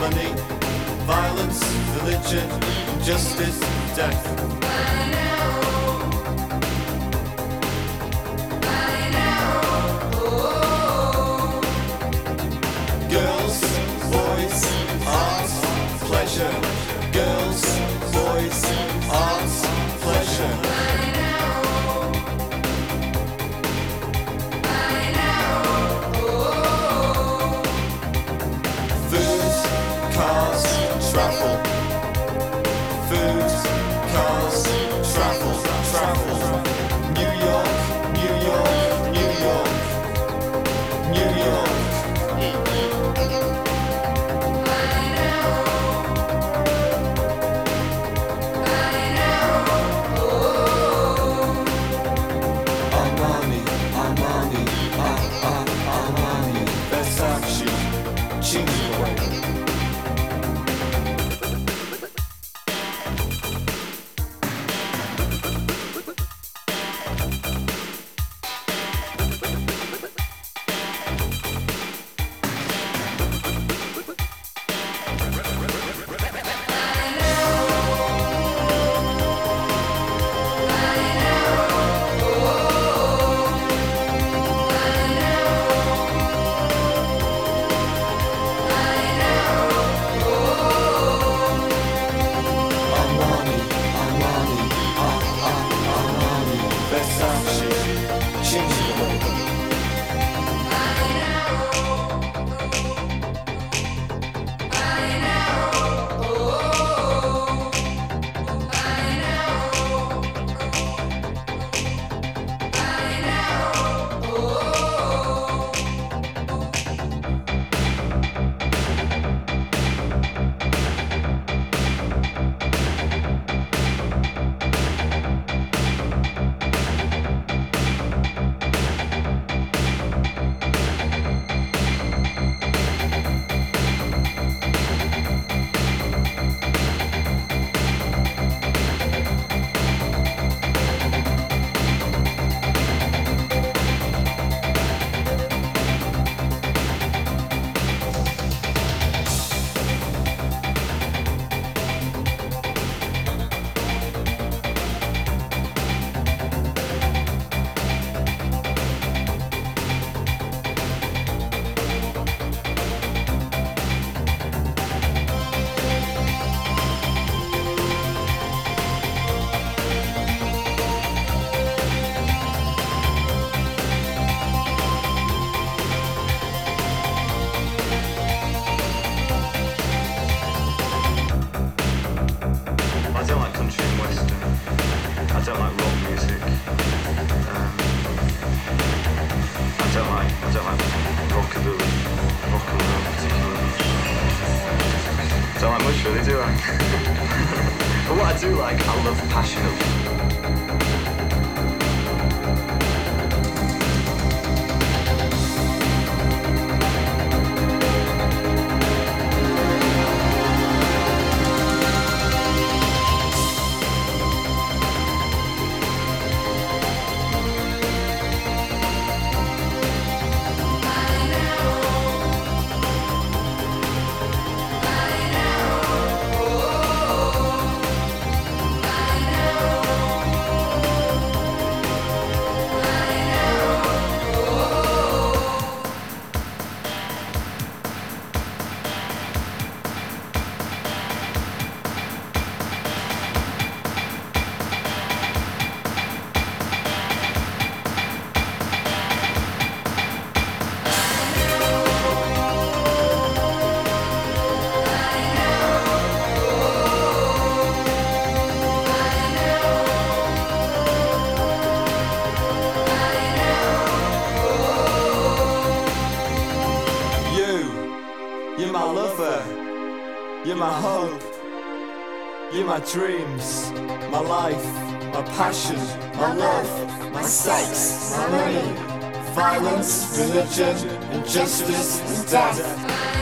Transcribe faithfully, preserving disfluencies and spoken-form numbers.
money, violence, religion, injustice, death. Girls, boys, art, pleasure. Girls, boys, art, pleasure. Food, cars, travel. Food, cars, travel, travel. New York, New York, New York, New York. Armani, Armani, ah, ah, Armani, Versace, Chingway. Armani, Armani, ah, ah, Armani, Versace, Chingway. I don't like country and western. I don't like rock music. Um, I don't like I don't like rockabilly, rock and roll particularly. Don't like much really, do I? But what I do like, I love passionately. You're my lover, you're my hope, you're my dreams, my life, my passion, my love, my sex, my money, violence, religion, injustice, and death.